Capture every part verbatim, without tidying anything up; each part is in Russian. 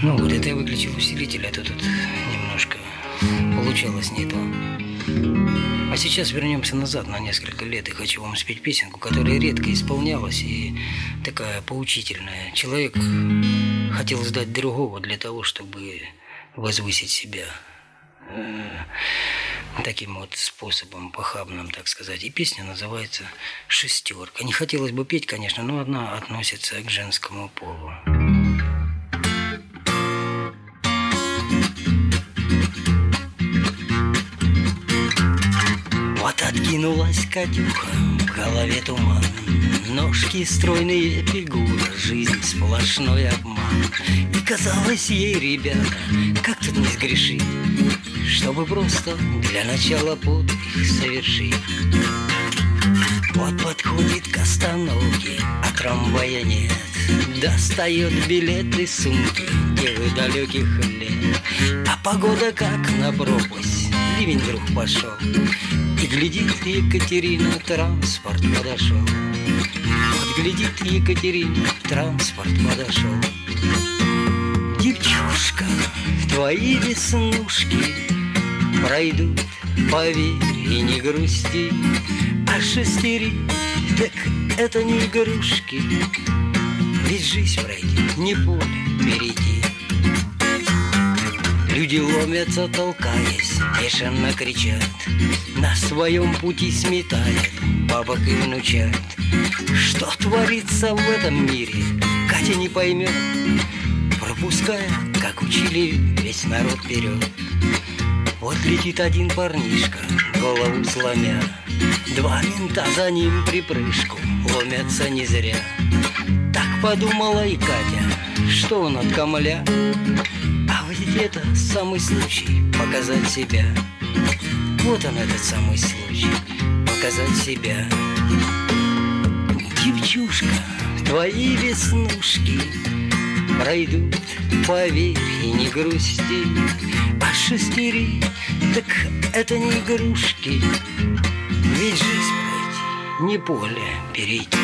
Ну вот это я выключил усилитель, а то тут немножко получалось не то. А сейчас вернемся назад на несколько лет и хочу вам спеть песенку, которая редко исполнялась и такая поучительная. Человек хотел сдать другого для того, чтобы возвысить себя таким вот способом, похабным, так сказать. И песня называется «Шестерка». Не хотелось бы петь, конечно, но одна относится к женскому полу. Вот откинулась Катюха, в голове туман, ножки стройные, фигура, жизнь сплошной обман. И казалось ей, ребята, как тут не сгрешить, чтобы просто для начала подвиг совершить. Вот подходит к остановке, а трамвая нет, достает билеты, сумки девы далеких лет. А погода как на пропасть, ливень вдруг пошел, и глядит Екатерина, транспорт подошел. Вот глядит Екатерина, транспорт подошел. Девчушка, твои веснушки пройдут, поверь и не грусти. А шестерик, так это не игрушки, ведь жизнь пройти, не поле перейти. Люди ломятся, толкаясь, бешено кричат, на своем пути сметает бабок и внучат. Что творится в этом мире, Катя не поймет, пропуская, как учили, весь народ вперед. Вот летит один парнишка, голову сломя, два мента за ним припрыжку ломятся не зря. Так подумала и Катя, что он от камля, а ведь это самый случай показать себя. Вот он, этот самый случай показать себя. Девчушка, твои веснушки пройдут, поверь и не грусти. А шестерик, так это не игрушки, ведь жизнь пройти, не поле перейти.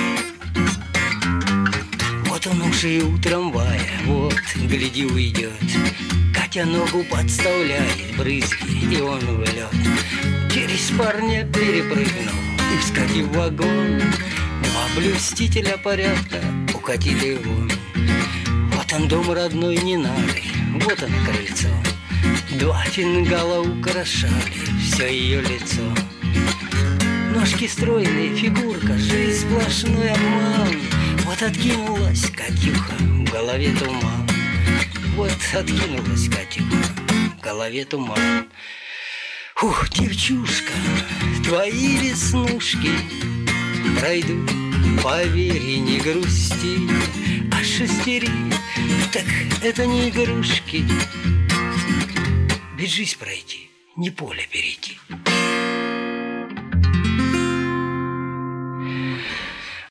Вот он уже и у трамвая, вот, гляди, уйдет. Катя ногу подставляет, брызги, и он в лед. Через парня перепрыгнул и, вскочив в вагон, два блюстителя порядка укатили вон. Вот он, дом родной, не надо, вот оно крыльцо. Два фингала украшали все ее лицо. Ножки стройные, фигурка, жизнь сплошной обман. Вот откинулась Катюха, в голове туман. Вот откинулась Катюха, в голове туман. Ух, девчушка, твои веснушки пройдут, поверь и не грусти. А шестерик, так это не игрушки, ведь жизнь пройти, не поле перейти.